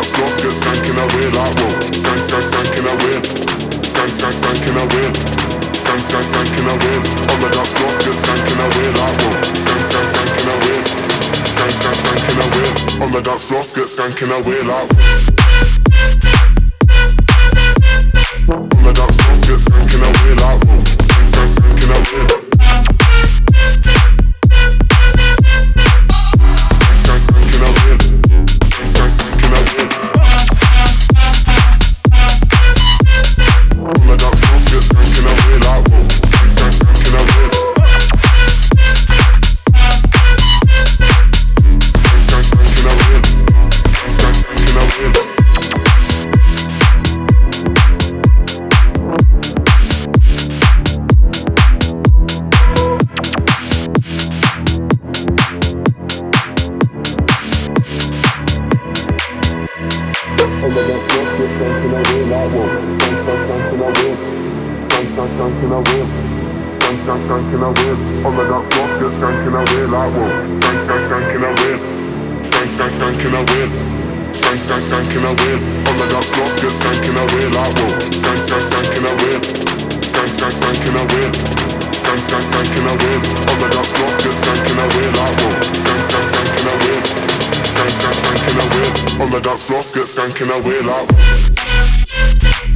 dance floor, get skanking away like whoa. Skank, skank, skanking away. Skank, skank, skanking away. Skank, skank, skanking away. On the dance floor, get skanking away like whoa. Skank, skank, skanking away. Skank, skank, skanking away. On the dance floor, get skanking away like. On the dance floor, get skanking away like whoa. Skank, skank, skanking away. Skank, skank, skanking away. Skank, skank, skanking away. On the dance floor, get skanking away like whoa. Skank, skank, skanking away. Skank, skank, skanking away. Skank, skank, skanking away. On the dance floor, get skanking away like whoa. Skank, skank, skanking away. Skank, skank, skanking away. Skank, skank, skanking away. On the dance floor, get skanking away like whoa. Skank, skank, skanking away. Skank, skank, skanking away. Skank, skank, skanking away. On the dance floor, get skanking away like whoa. Skank, skank, skanking away. Skank, skank, skanking away. Skank, skank, skanking away. On the dance floor, get skanking away like whoa. Skank, skank, skanking away. Skank, skank, skanking away. On the dance floor, get skanking away like.